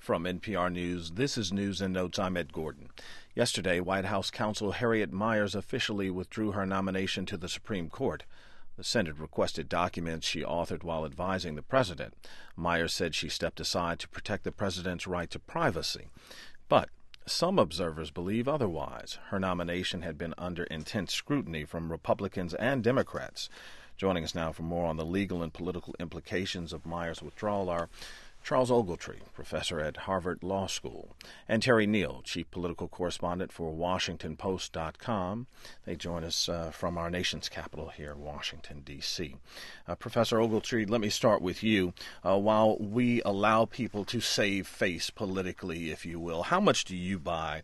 From NPR News, this is News and Notes. I'm Ed Gordon. Yesterday, White House counsel Harriet Miers officially withdrew her nomination to the Supreme Court. The Senate requested documents she authored while advising the president. Miers said she stepped aside to protect the president's right to privacy. But some observers believe otherwise. Her nomination had been under intense scrutiny from Republicans and Democrats. Joining us now for more on the legal and political implications of Miers' withdrawal are Charles Ogletree, professor at Harvard Law School, and Terry Neal, chief political correspondent for WashingtonPost.com. They join us from our nation's capital here, Washington, D.C. Professor Ogletree, let me start with you. While we allow people to save face politically, if you will, how much do you buy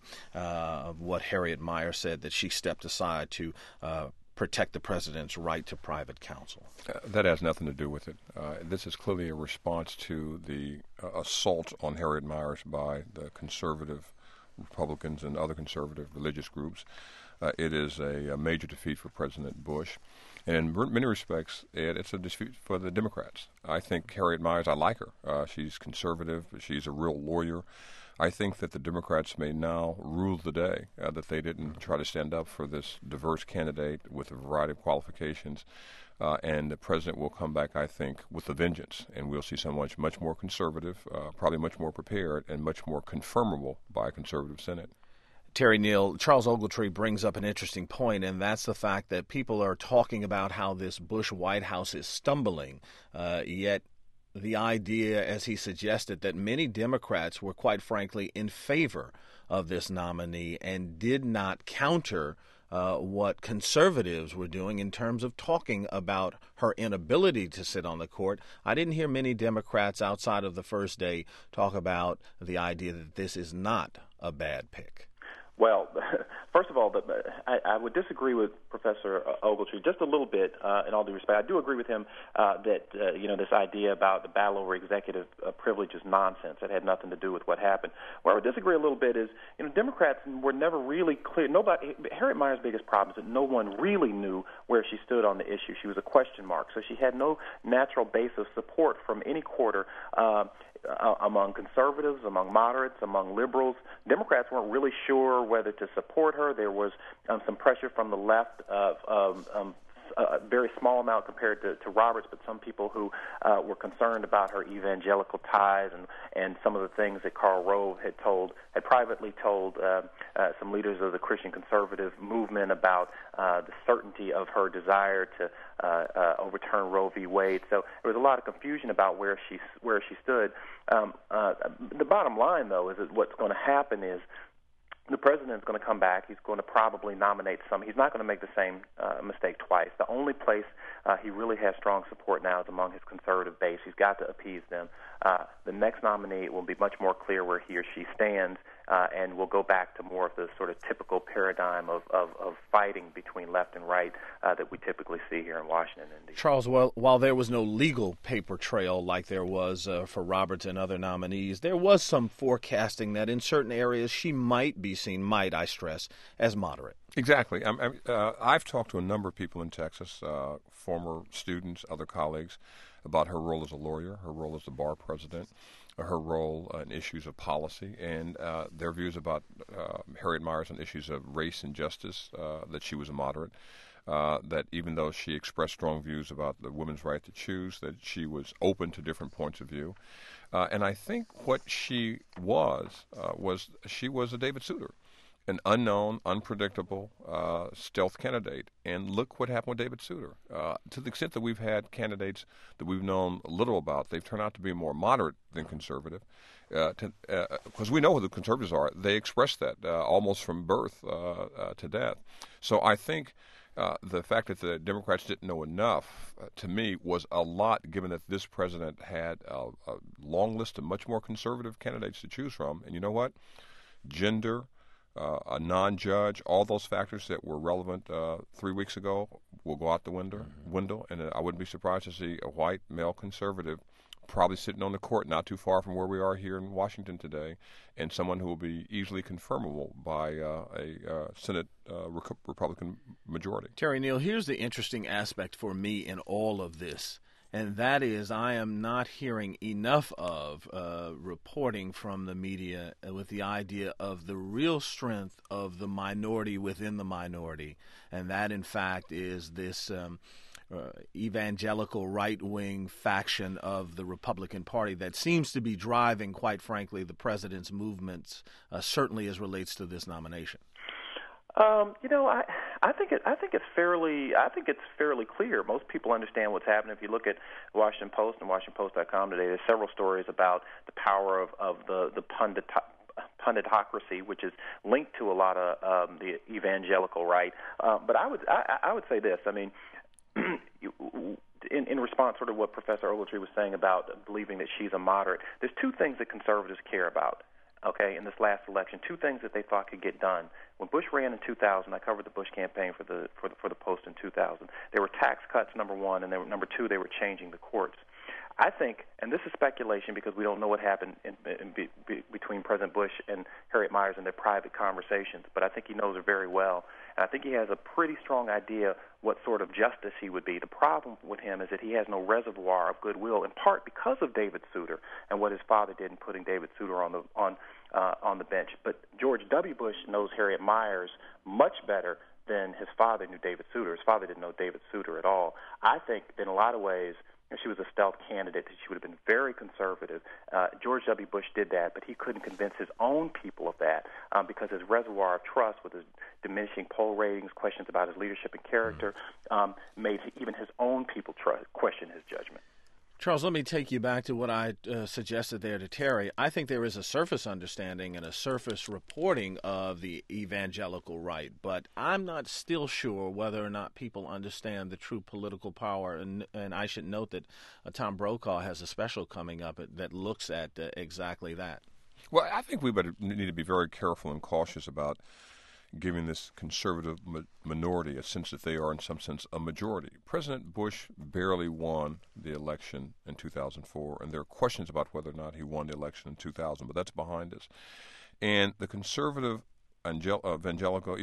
of what Harriet Miers said, that she stepped aside to protect the president's right to private counsel? That has nothing to do with it. This is clearly a response to the assault on Harriet Miers by the conservative Republicans and other conservative religious groups. It is a major defeat for President Bush. And in many respects, Ed, it's a defeat for the Democrats. I think Harriet Miers, I like her. She's conservative. She's a real lawyer. I think that the Democrats may now rule the day, that they didn't try to stand up for this diverse candidate with a variety of qualifications. And the president will come back, I think, with a vengeance. And we'll see someone much more conservative, probably much more prepared, and much more confirmable by a conservative Senate. Terry Neal, Charles Ogletree brings up an interesting point, and that's the fact that people are talking about how this Bush White House is stumbling, yet the idea, as he suggested, that many Democrats were, quite frankly, in favor of this nominee and did not counter what conservatives were doing in terms of talking about her inability to sit on the court. I didn't hear many Democrats outside of the first day talk about the idea that this is not a bad pick. Well, first of all, I would disagree with Professor Ogletree just a little bit, in all due respect. I do agree with him that this idea about the battle over executive privilege is nonsense. It had nothing to do with what happened. Where I would disagree a little bit is, Democrats were never really clear. Harriet Miers' biggest problem is that no one really knew where she stood on the issue. She was a question mark, so she had no natural base of support from any quarter. Among conservatives, among moderates, among liberals. Democrats weren't really sure whether to support her. There was some pressure from the left of a very small amount compared to Roberts, but some people who were concerned about her evangelical ties and some of the things that Karl Rove had privately told some leaders of the Christian conservative movement about the certainty of her desire to overturn Roe v. Wade. So there was a lot of confusion about where she stood. The bottom line, though, is that what's going to happen is the president's going to come back. He's going to probably nominate some. He's not going to make the same mistake twice. The only place he really has strong support now is among his conservative base. He's got to appease them. The next nominee will be much more clear where he or she stands, and we'll go back to more of the sort of typical paradigm of fighting between left and right that we typically see here in Washington and D.C. Charles, while there was no legal paper trail like there was for Roberts and other nominees, there was some forecasting that in certain areas she might be seen, might I stress, as moderate. Exactly. I've talked to a number of people in Texas, former students, other colleagues, about her role as a lawyer, her role as the bar president, her role in issues of policy, and their views about Harriet Miers on issues of race and justice, that she was a moderate, that even though she expressed strong views about the women's right to choose, that she was open to different points of view. And I think what she was she was a David Souter, an unknown, unpredictable stealth candidate. And look what happened with David Souter. To the extent that we've had candidates that we've known little about, they've turned out to be more moderate than conservative. Because we know who the conservatives are. They express that almost from birth to death. So I think the fact that the Democrats didn't know enough, to me, was a lot, given that this president had a long list of much more conservative candidates to choose from. And you know what? Gender, a non-judge, all those factors that were relevant 3 weeks ago will go out the window. And I wouldn't be surprised to see a white male conservative probably sitting on the court not too far from where we are here in Washington today, and someone who will be easily confirmable by a Senate Republican majority. Terry Neal, here's the interesting aspect for me in all of this, and that is I am not hearing enough of reporting from the media with the idea of the real strength of the minority within the minority, and that, in fact, is this evangelical right-wing faction of the Republican Party that seems to be driving, quite frankly, the president's movements, certainly as relates to this nomination. I think it's fairly clear. Most people understand what's happening. If you look at the Washington Post and WashingtonPost.com today, there's several stories about the power of the punditocracy, which is linked to a lot of the evangelical right. But I would say this. I mean, in response sort of what Professor Ogletree was saying about believing that she's a moderate, there's two things that conservatives care about. Okay, in this last election, two things that they thought could get done. When Bush ran in 2000, I covered the Bush campaign for the Post in 2000. There were tax cuts, number one, and number two, they were changing the courts. I think, and this is speculation because we don't know what happened between President Bush and Harriet Miers in their private conversations, but I think he knows her very well, and I think he has a pretty strong idea what sort of justice he would be. The problem with him is that he has no reservoir of goodwill, in part because of David Souter and what his father did in putting David Souter on the bench. But George W. Bush knows Harriet Miers much better than his father knew David Souter. His father didn't know David Souter at all. I think in a lot of ways, she was a stealth candidate. She would have been very conservative. George W. Bush did that, but he couldn't convince his own people of that because his reservoir of trust with his diminishing poll ratings, questions about his leadership and character, made even his own people question his judgment. Charles, let me take you back to what I suggested there to Terry. I think there is a surface understanding and a surface reporting of the evangelical right, but I'm not still sure whether or not people understand the true political power. And I should note that Tom Brokaw has a special coming up that looks at exactly that. Well, I think we need to be very careful and cautious about giving this conservative minority a sense that they are, in some sense, a majority. President Bush barely won the election in 2004, and there are questions about whether or not he won the election in 2000, but that's behind us. And the conservative evangelical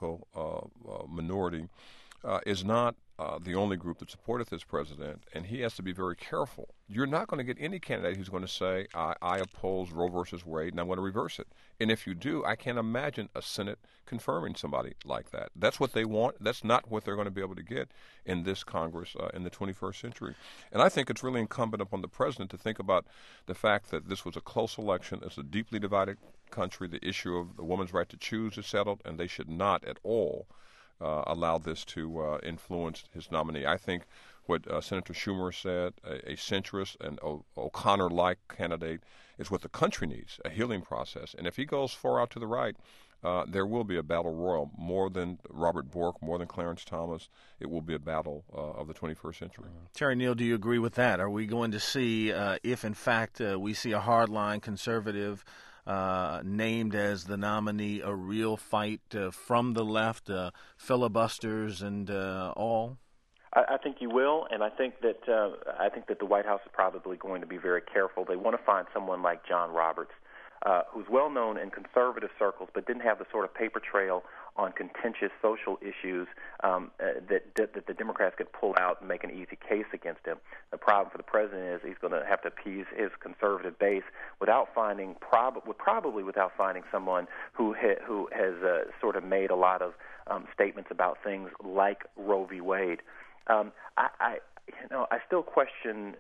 minority is not the only group that supported this president, and he has to be very careful. You're not going to get any candidate who's going to say, I oppose Roe versus Wade, and I'm going to reverse it. And if you do, I can't imagine a Senate confirming somebody like that. That's what they want. That's not what they're going to be able to get in this Congress in the 21st century. And I think it's really incumbent upon the president to think about the fact that this was a close election. It's a deeply divided country. The issue of the woman's right to choose is settled, and they should not at all allow this to influence his nominee. I think what Senator Schumer said, a centrist and O'Connor-like candidate, is what the country needs, a healing process. And if he goes far out to the right, there will be a battle royal. More than Robert Bork, more than Clarence Thomas, it will be a battle of the 21st century. Terry Neal, do you agree with that? Are we going to see, if in fact we see a hardline conservative named as the nominee, a real fight from the left, filibusters and all? I think you will, and I think that the White House is probably going to be very careful. They want to find someone like John Roberts, who's well known in conservative circles, but didn't have the sort of paper trail on contentious social issues that the Democrats could pull out and make an easy case against him. The problem for the president is he's going to have to appease his conservative base without finding someone who has sort of made a lot of statements about things like Roe v. Wade. I still question.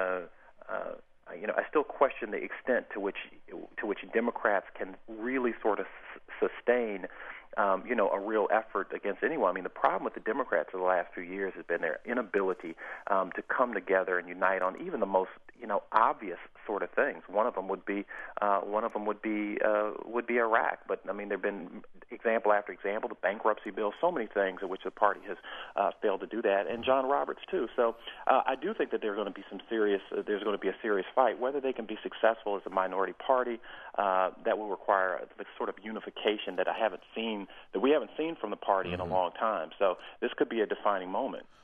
I still question the extent to which Democrats can really sort of sustain, a real effort against anyone. I mean, the problem with the Democrats in the last few years has been their inability to come together and unite on even the most, obvious sort of things. One of them would be Iraq. But I mean, there've been example after example, the bankruptcy bill, so many things in which the party has failed to do that, and John Roberts too. So I do think that there's going to be there's going to be a serious fight. Whether they can be successful as a minority party, that will require the sort of unification that we haven't seen from the party in a long time. So this could be a defining moment.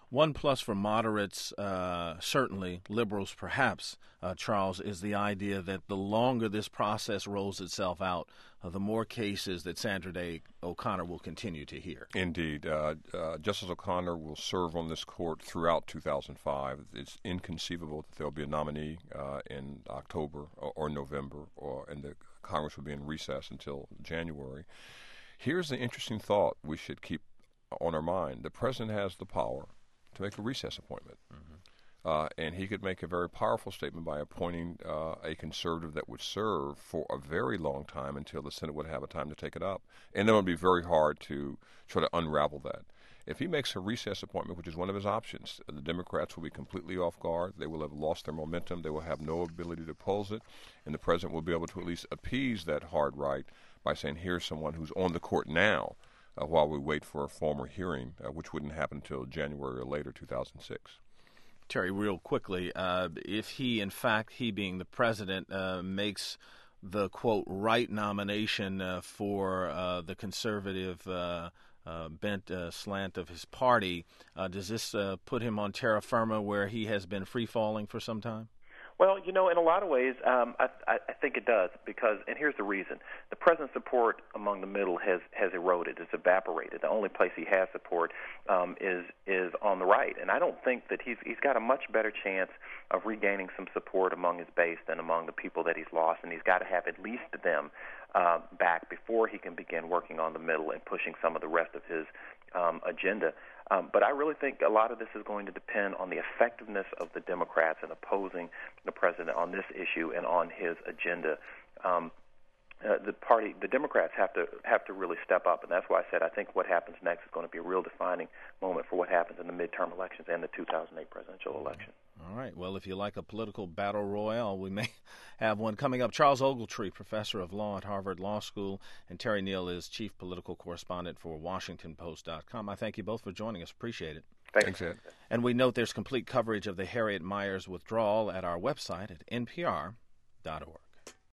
One plus for moderates, certainly, liberals perhaps, Charles, is the idea that the longer this process rolls itself out, the more cases that Sandra Day O'Connor will continue to hear. Indeed. Justice O'Connor will serve on this court throughout 2005. It's inconceivable that there'll be a nominee in October or November, and the Congress will be in recess until January. Here's the interesting thought we should keep on our mind. The president has the power to make a recess appointment. And he could make a very powerful statement by appointing a conservative that would serve for a very long time until the Senate would have a time to take it up. And then it would be very hard to try to unravel that. If he makes a recess appointment, which is one of his options, the Democrats will be completely off guard. They will have lost their momentum. They will have no ability to oppose it. And the president will be able to at least appease that hard right by saying, here's someone who's on the court now while we wait for a formal hearing, which wouldn't happen until January or later 2006. Terry, real quickly, if he, in fact, he being the president, makes the, quote, right nomination for the conservative bent slant of his party, does this put him on terra firma where he has been free-falling for some time? Well, in a lot of ways, I think it does, because, and here's the reason. The president's support among the middle has eroded. It's evaporated. The only place he has support is on the right. And I don't think that he's got a much better chance of regaining some support among his base than among the people that he's lost. And he's got to have at least them back before he can begin working on the middle and pushing some of the rest of his agenda. But I really think a lot of this is going to depend on the effectiveness of the Democrats in opposing the president on this issue and on his agenda. The Democrats have to really step up, and that's why I said I think what happens next is going to be a real defining moment for what happens in the midterm elections and the 2008 presidential election. All right. Well, if you like a political battle royale, we may have one coming up. Charles Ogletree, professor of law at Harvard Law School, and Terry Neal is chief political correspondent for WashingtonPost.com. I thank you both for joining us. Appreciate it. Thanks, Ed. And we note there's complete coverage of the Harriet Miers withdrawal at our website at npr.org.